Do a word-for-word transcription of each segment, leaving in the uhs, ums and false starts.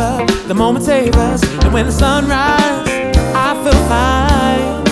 neighbor, the moment savors. And when the sun rises, I feel fine.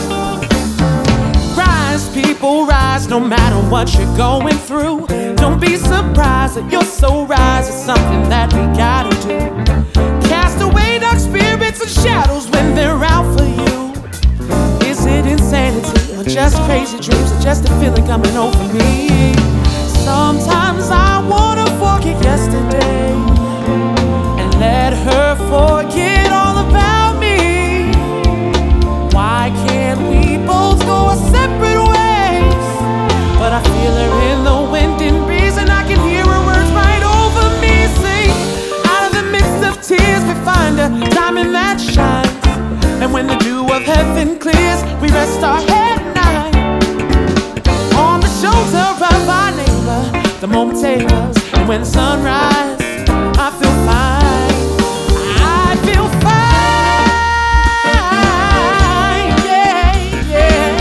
Rise, people, rise, no matter what you're going through. Don't be surprised that you're so rise. It's something that we gotta do. Cast away dark spirits and shadows when they're out for you. Is it insanity or just crazy dreams or just a feeling coming over me? Sometimes I wanna forget yesterday and let her forget all about me. Why can't we both go our separate ways? But I feel her in the wind and breeze, and I can hear her words right over me. Sing, out of the midst of tears we find a diamond that shines. And when the dew of heaven clears, we rest our head at night on the shoulder of our neighbor, the moment savors. And when the sun rises, I feel fine. I feel fine. Yeah, yeah,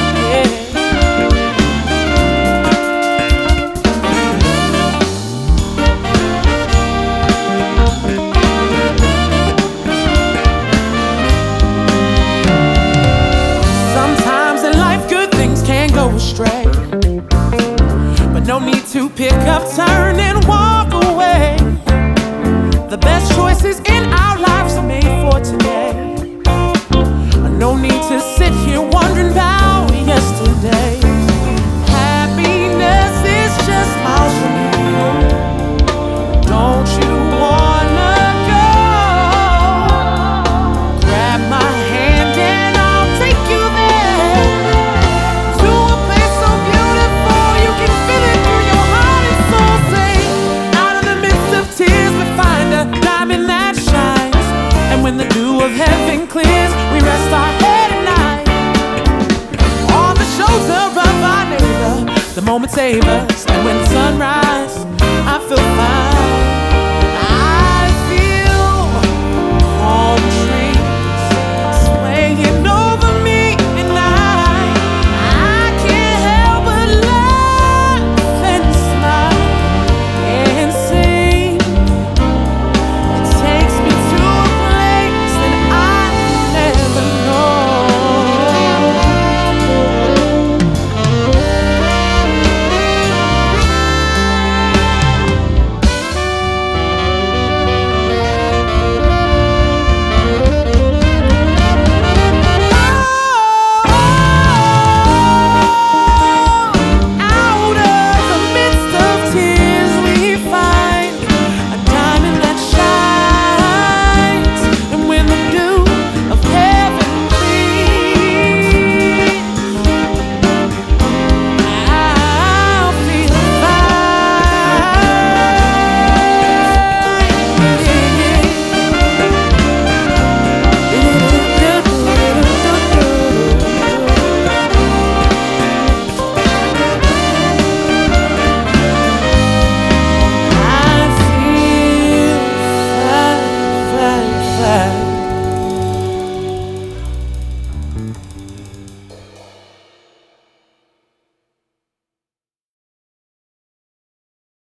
sometimes in life good things can go astray, but no need to pick up, turn, and walk away. The best choices in our lives are made for today. No need to sit here wondering about yesterday. Happiness is just miles from here. Don't you wanna go? Grab my hand and I'll take you there, to a place so beautiful you can feel it through your heart and soul. Say, out of the midst of tears we find a diamond that shines. And when the dew of heaven clears, we rest our head at night on the shoulder of our neighbor, the moment savors. And when the